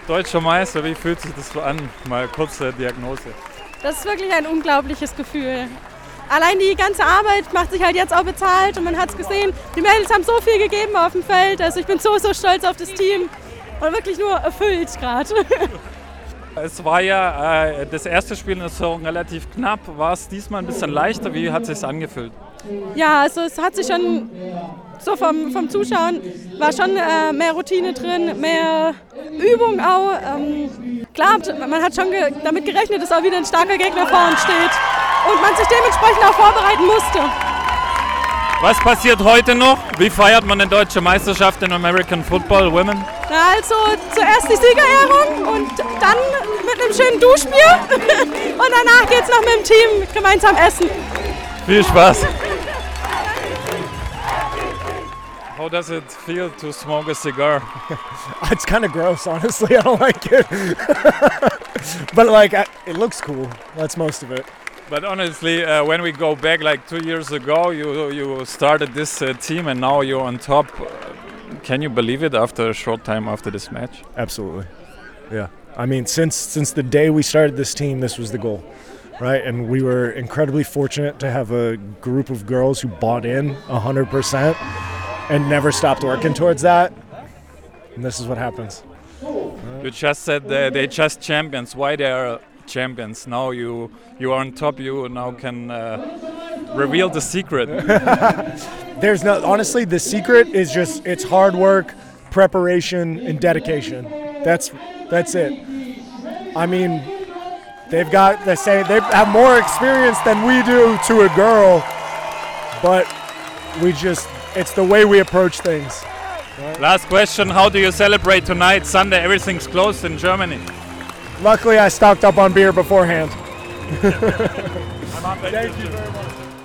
Deutscher Meister, wie fühlt sich das so an? Mal kurze Diagnose. Das ist wirklich ein unglaubliches Gefühl. Allein die ganze Arbeit macht sich halt jetzt auch bezahlt und man hat es gesehen, die Mädels haben so viel gegeben auf dem Feld. Also ich bin so stolz auf das Team und wirklich nur erfüllt gerade. Es war ja das erste Spiel in der Saison relativ knapp. War es diesmal ein bisschen leichter? Wie hat es sich angefühlt? Ja, also es hat sich schon so vom Zuschauen, war schon mehr Routine drin, mehr Übung auch. Klar, man hat schon damit gerechnet, dass auch wieder ein starker Gegner vor uns steht und man sich dementsprechend auch vorbereiten musste. Was passiert heute noch? Wie feiert man eine deutsche Meisterschaft in American Football Women? Na, also zuerst die Siegerehrung und dann mit einem schönen Duschbier und danach geht's noch mit dem Team gemeinsam essen. Viel Spaß! How does it feel to smoke a cigar? It's kind of gross, honestly. I don't like it. But it looks cool. That's most of it. But honestly, when we go back like 2 years ago, you started this team and now you're on top. Can you believe it after a short time after this match? Absolutely. Yeah. I mean, since the day we started this team, this was the goal, right? And we were incredibly fortunate to have a group of girls who bought in 100%. And never stopped working towards that. And this is what happens. You just said they're just champions. Why they are champions? Now you are on top. You now can reveal the secret. Honestly, the secret is just it's hard work, preparation, and dedication. That's it. I mean, they have more experience than we do to a girl, but it's the way we approach things. Right? Last question, how do you celebrate tonight, Sunday? Everything's closed in Germany. Luckily, I stocked up on beer beforehand. Thank you very much.